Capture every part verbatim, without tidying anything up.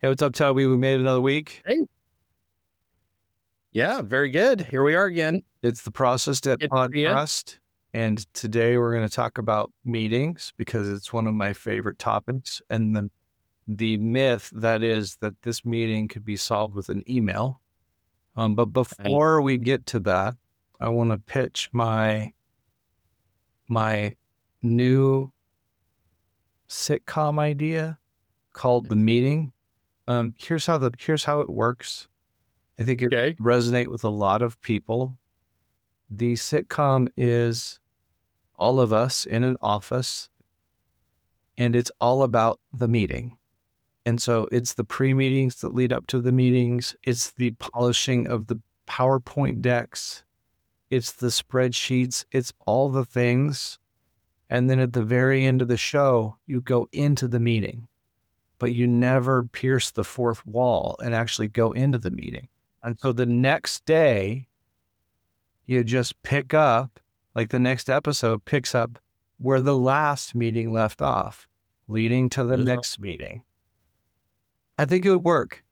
Hey, what's up, Toby? We made it another week. Hey. Yeah, very good. Here we are again. It's the Process Debt Good to see ya. Podcast. And today we're going to talk about meetings because it's one of my favorite topics. And the, the myth that is that this meeting could be solved with an email. Um, but before we get to that, I want to pitch my, my new sitcom idea called The Meeting. Um, here's how the, here's how it works. I think it Okay. resonate with a lot of people. The sitcom is all of us in an office, and it's all about the meeting. And so it's the pre-meetings that lead up to the meetings. It's the polishing of the PowerPoint decks. It's the spreadsheets. It's all the things. And then at the very end of the show, you go into the meeting, but you never pierce the fourth wall and actually go into the meeting. And so the next day, you just pick up, like the next episode picks up where the last meeting left off, leading to the next meeting. I think it would work.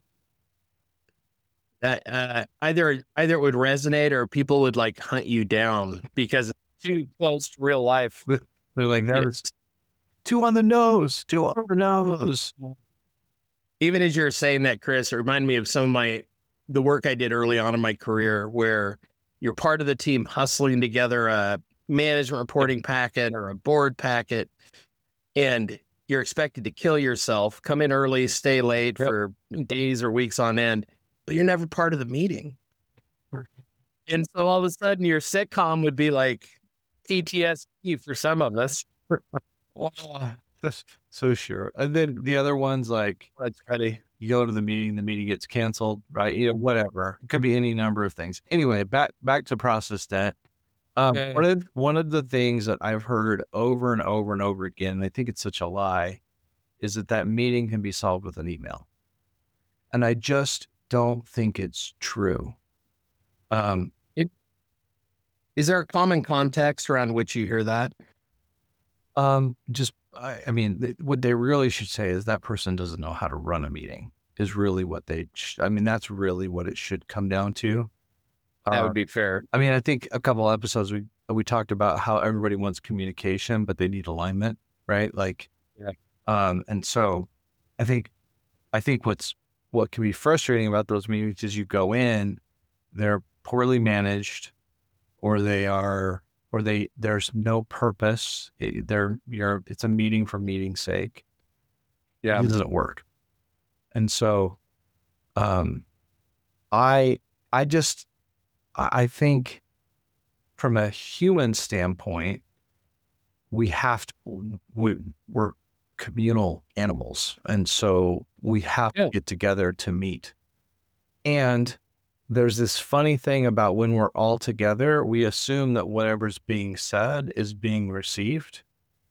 Uh, uh, either either it would resonate or people would like hunt you down because it's too close to real life. They're like, there's two on the nose, two on the nose. Even as you're saying that, Chris, it reminded me of some of my the work I did early on in my career where you're part of the team hustling together a management reporting packet or a board packet, and you're expected to kill yourself, come in early, stay late yep. for days or weeks on end, but you're never part of the meeting. And so all of a sudden your sitcom would be like P T S D for some of us. Oh, that's so sure. And then the other one's like, that's ready. You go to the meeting, the meeting gets canceled, right? You know, whatever. It could be any number of things. Anyway, back back to Process Debt. Um, okay. one, of, one of the things that I've heard over and over and over again, and I think it's such a lie, is that that meeting can be solved with an email. And I just don't think it's true. Um, it, is there a common context around which you hear that? Um, just, I, I mean, th- what they really should say is that person doesn't know how to run a meeting is really what they, sh- I mean, that's really what it should come down to. That uh, would be fair. I mean, I think a couple of episodes we, we talked about how everybody wants communication, but they need alignment, right? Like, yeah. um, and so I think, I think what's, what can be frustrating about those meetings is you go in, they're poorly managed, or they are, or they, there's no purpose. It, they're, you're, it's a meeting for meeting's sake. Yeah. It doesn't work. And so, um, I, I just, I think from a human standpoint, we have to, we, we're communal animals. And so we have yeah. to get together to meet. And there's this funny thing about when we're all together, we assume that whatever's being said is being received.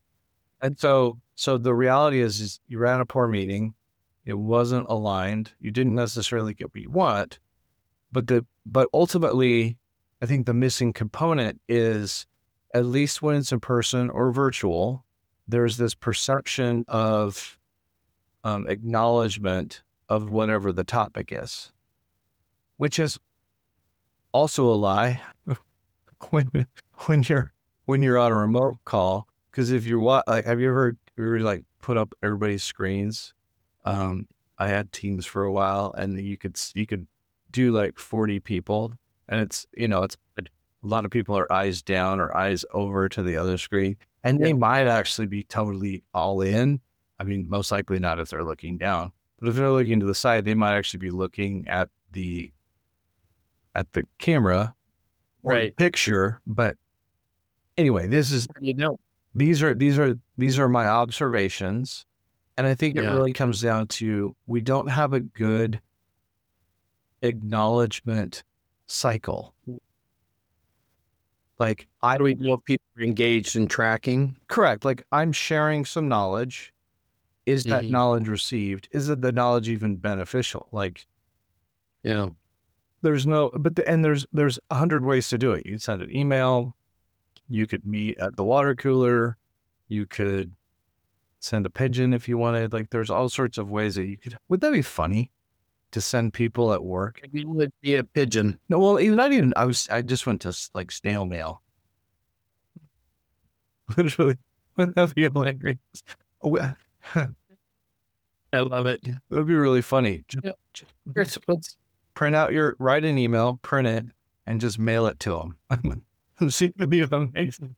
And so, so the reality is, is you ran a poor meeting. It wasn't aligned. You didn't necessarily get what you want, but the, but ultimately, I think the missing component is, at least when it's in person or virtual, there's this perception of um, acknowledgement of whatever the topic is, which is also a lie when when you're when you're on a remote call. Because if you're what, like, have you ever really like put up everybody's screens? Um, I had Teams for a while, and you could you could do like forty people, and it's you know it's a lot of people are eyes down or eyes over to the other screen, and yeah. they might actually be totally all in. I mean, most likely not if they're looking down, but if they're looking to the side, they might actually be looking at the at the camera or right. the picture. But anyway, this is you know these are these are these are my observations, and I think it yeah. really comes down to we don't have a good acknowledgement cycle. Like, I do we know if people are engaged in tracking? Correct. Like, I'm sharing some knowledge. Is that mm-hmm. knowledge received? Is it the knowledge even beneficial? Like, yeah, there's no, but the, and there's, there's a hundred ways to do it. You can send an email. You could meet at the water cooler. You could, send a pigeon if you wanted. Like there's all sorts of ways that you could. Would that be funny to send people at work? It would be a pigeon. No, well, even not even. I was. I just went to like snail mail. Literally, wouldn't that be hilarious? Oh, I love it. It would be really funny. Just, Yep. Here's, let's, print out your, write an email, print it, and just mail it to them. It seems to be amazing.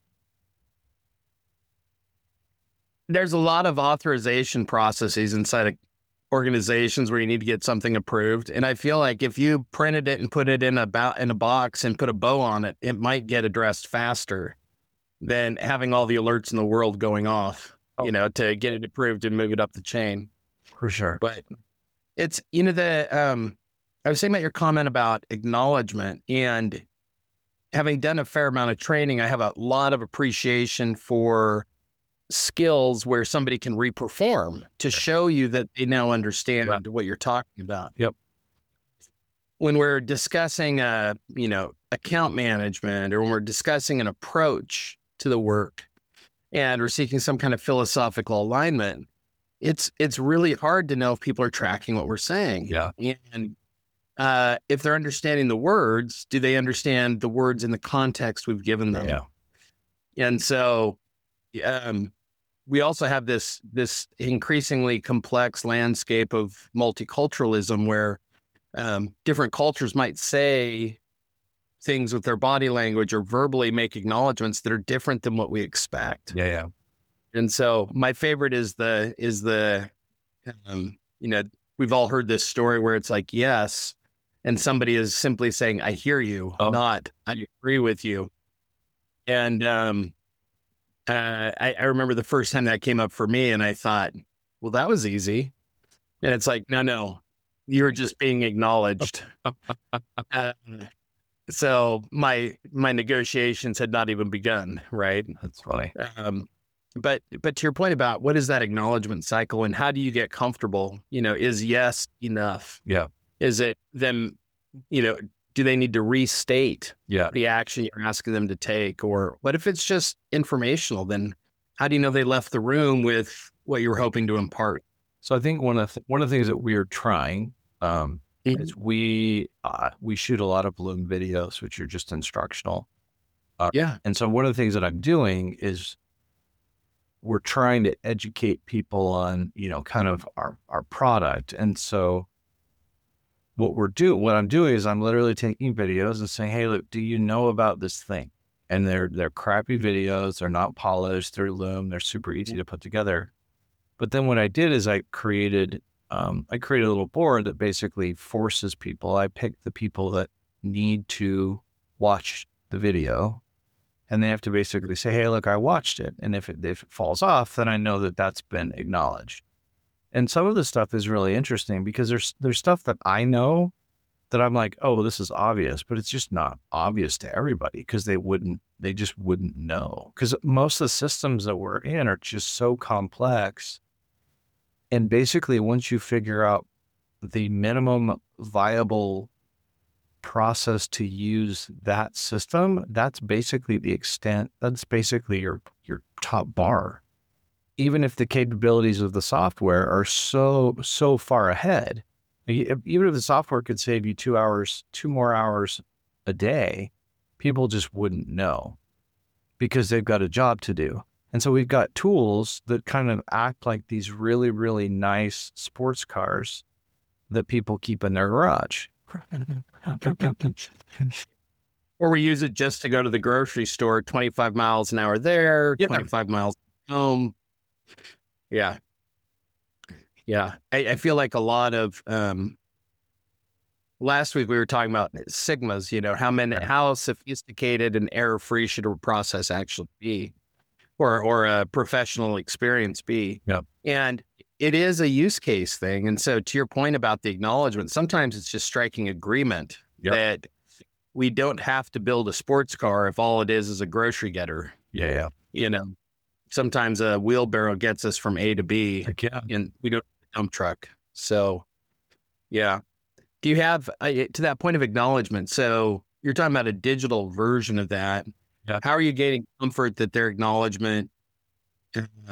there's a lot of authorization processes inside of organizations where you need to get something approved. And I feel like if you printed it and put it in a bo- in a box and put a bow on it, it might get addressed faster than having all the alerts in the world going off, Oh. you know, to get it approved and move it up the chain. For sure. But it's, you know, the, um, I was saying about your comment about acknowledgement, and having done a fair amount of training, I have a lot of appreciation for skills where somebody can reperform to show you that they now understand Right. what you're talking about. Yep. When we're discussing, uh, you know, account management, or when we're discussing an approach to the work and we're seeking some kind of philosophical alignment, it's, it's really hard to know if people are tracking what we're saying. Yeah. And uh, if they're understanding the words, do they understand the words in the context we've given them? Yeah. And so, um, we also have this, this increasingly complex landscape of multiculturalism where, um, different cultures might say things with their body language or verbally make acknowledgments that are different than what we expect. Yeah. Yeah. And so my favorite is the, is the, um, you know, we've all heard this story where it's like, yes. And somebody is simply saying, I hear you, Oh. not, I agree with you. And, um, uh, I, I remember the first time that came up for me, and I thought, well, that was easy. And it's like, no, no, you're just being acknowledged. uh, so my, my negotiations had not even begun. Right. That's funny. Um, but, but to your point about what is that acknowledgement cycle and how do you get comfortable, you know, is yes enough? Yeah. Is it them, you know, do they need to restate Yeah. the action you're asking them to take? Or what if it's just informational? Then how do you know they left the room with what you were hoping to impart? So I think one of the, one of the things that we're trying, um, Mhm. is we, uh, we shoot a lot of Bloom videos, which are just instructional. Yeah. And so one of the things that I'm doing is we're trying to educate people on, you know, kind of our, our product. And so what we're doing, what I'm doing is I'm literally taking videos and saying, hey, look, do you know about this thing? And they're, they're crappy videos. They're not polished. They're Loom. They're super easy to put together. But then what I did is I created, um, I created a little board that basically forces people. I pick the people that need to watch the video, and they have to basically say, hey, look, I watched it. And if it, if it falls off, then I know that that's been acknowledged. And some of the stuff is really interesting because there's, there's stuff that I know that I'm like, oh, this is obvious, but it's just not obvious to everybody because they wouldn't, they just wouldn't know. Because most of the systems that we're in are just so complex. And basically, once you figure out the minimum viable process to use that system, that's basically the extent, that's basically your, your top bar. Even if the capabilities of the software are so, so far ahead, even if the software could save you two hours, two more hours a day, people just wouldn't know because they've got a job to do. And so we've got tools that kind of act like these really, really nice sports cars that people keep in their garage. Or we use it just to go to the grocery store, twenty-five miles an hour there, Yeah. twenty-five miles home. Yeah. Yeah. I, I feel like a lot of, um, last week we were talking about sigmas, you know, how many, Yeah. how sophisticated and error-free should a process actually be, or, or a professional experience be. Yep. And it is a use case thing. And so to your point about the acknowledgement, sometimes it's just striking agreement Yep. that we don't have to build a sports car if all it is is a grocery getter. Yeah. Yeah. You know, sometimes a wheelbarrow gets us from A to B, Like, yeah. and we don't have a dump truck. So, yeah. Do you have, uh, to that point of acknowledgement, so you're talking about a digital version of that. Yeah. How are you gaining comfort that their acknowledgement um,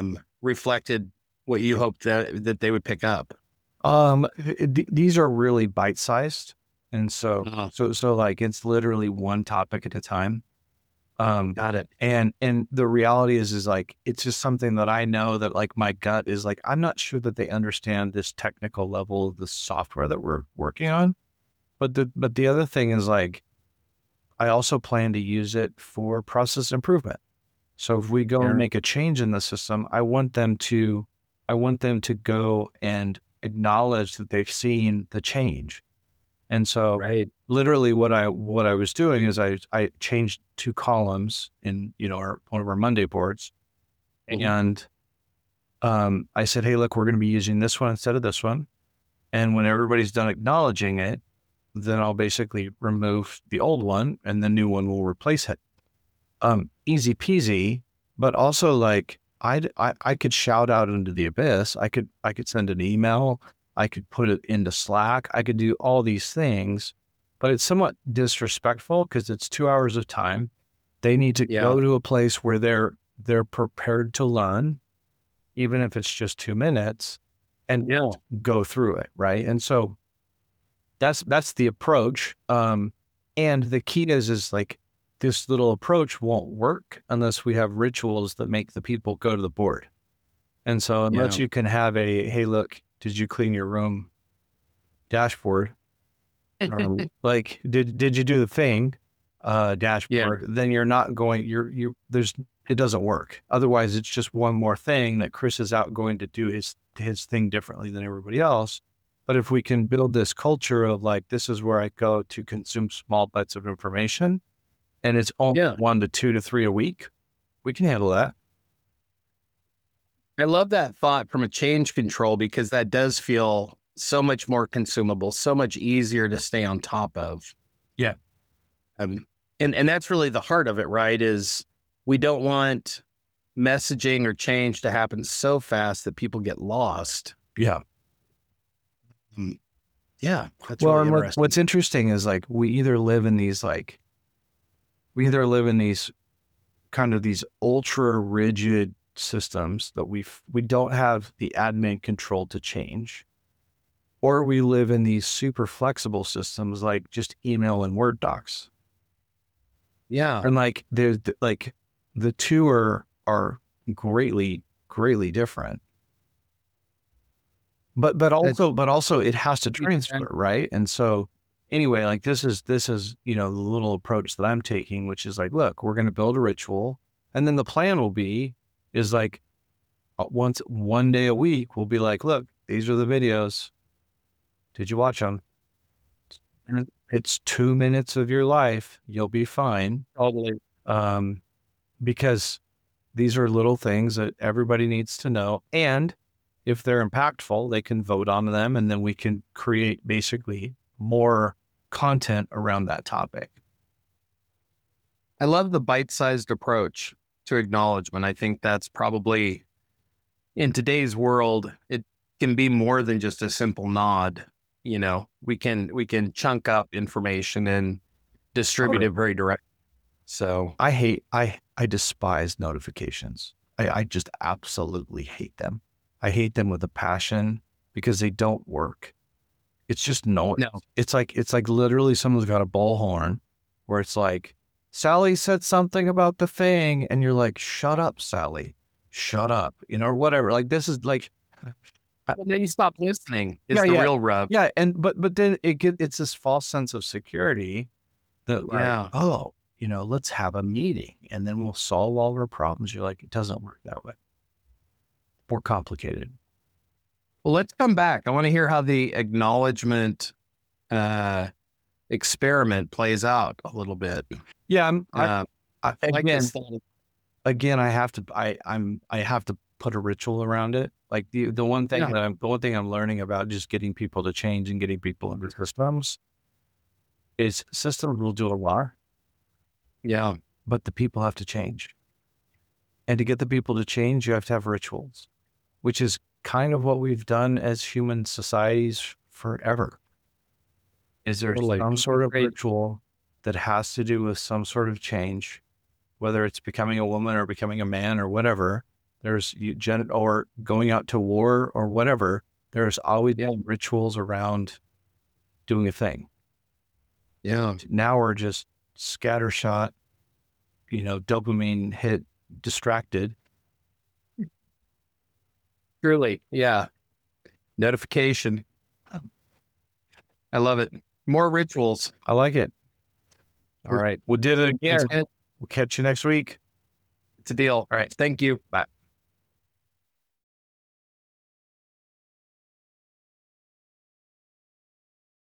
reflected what you hoped that, that they would pick up? Um, th- these are really bite-sized. And so, Uh-huh. so, so like it's literally one topic at a time. Um, Got it. and, and the reality is, is like, it's just something that I know that like my gut is like, I'm not sure that they understand this technical level of the software that we're working on. But the, but the other thing is like, I also plan to use it for process improvement. So if we go Yeah. and make a change in the system, I want them to, I want them to go and acknowledge that they've seen the change. And so Right. literally what I, what I was doing is I, I changed two columns in, you know, our, one of our Monday boards. Mhm. And, um, I said, hey, look, we're going to be using this one instead of this one. And when everybody's done acknowledging it, then I'll basically remove the old one and the new one will replace it. Um, easy peasy, but also like I'd, I, I could shout out into the abyss. I could, I could send an email. I could put it into Slack. I could do all these things, but it's somewhat disrespectful because it's two hours of time. They need to Yeah. go to a place where they're, they're prepared to learn, even if it's just two minutes and Yeah. go through it. Right. And so that's, that's the approach. Um, and the key is, is like, this little approach won't work unless we have rituals that make the people go to the board. And so unless Yeah. you can have a, hey, look, did you clean your room dashboard? Or like, did, did you do the thing, uh, dashboard? Yeah. Then you're not going, you're, you, there's, it doesn't work. Otherwise it's just one more thing that Chris is out going to do his, his thing differently than everybody else. But if we can build this culture of like, this is where I go to consume small bites of information, and it's only Yeah. one to two to three a week, we can handle that. I love that thought from a change control because that does feel so much more consumable, so much easier to stay on top of. Yeah. Um, and, and that's really the heart of it, right? Is we don't want messaging or change to happen so fast that people get lost. Yeah. Um, yeah. That's Well, really and what, interesting. what's interesting is like, we either live in these, like, we either live in these kind of these ultra rigid systems that we we don't have the admin control to change, or we live in these super flexible systems like just email and Word docs. Yeah. And like there's like the two are are greatly greatly different. But but also but also it has to transfer, right? And so anyway, like this is this is you know the little approach that I'm taking, which is like, look, we're going to build a ritual, and then the plan will be is like once one day a week we'll be like, look, these are the videos. Did you watch them? It's two minutes of your life. You'll be fine. Totally. Um, because these are little things that everybody needs to know. And if they're impactful, they can vote on them, and then we can create basically more content around that topic. I love the bite-sized approach to acknowledgement. I think that's probably in today's world, it can be more than just a simple nod. You know, we can, we can chunk up information and distribute it very direct. So I hate, I, I despise notifications. I, I just absolutely hate them. I hate them with a passion because they don't work. It's just no, no, it's like, it's like literally someone's got a bullhorn where it's like, Sally said something about the thing. And you're like, shut up, Sally, shut up, you know, or whatever. Like, this is like, and then you stop listening. It's yeah, the yeah, real rub. Yeah. And, but, but then it get, it's this false sense of security that like, Yeah. oh, you know, let's have a meeting and then we'll solve all of our problems. You're like, it doesn't work that way. More complicated. Well, let's come back. I want to hear how the acknowledgement uh, experiment plays out a little bit. Yeah. I'm, Uh, I, I, like again, this thought. again, I have to, I, I'm, I have to put a ritual around it. Like the, the one thing Yeah. that I'm, the one thing I'm learning about just getting people to change and getting people into systems is systems will do a lot, Yeah. but the people have to change. And to get the people to change, you have to have rituals, which is kind of what we've done as human societies forever. Is there Totally. some sort of Great. ritual that has to do with some sort of change, whether it's becoming a woman or becoming a man or whatever, There's you gen or going out to war or whatever. There's always Yeah. rituals around doing a thing. Yeah. Now we're just scattershot, you know, dopamine hit, distracted. Truly. Yeah. Notification. I love it. More rituals. I like it. All right. We did it. Yeah. We'll catch you next week. It's a deal. All right. Thank you. Bye.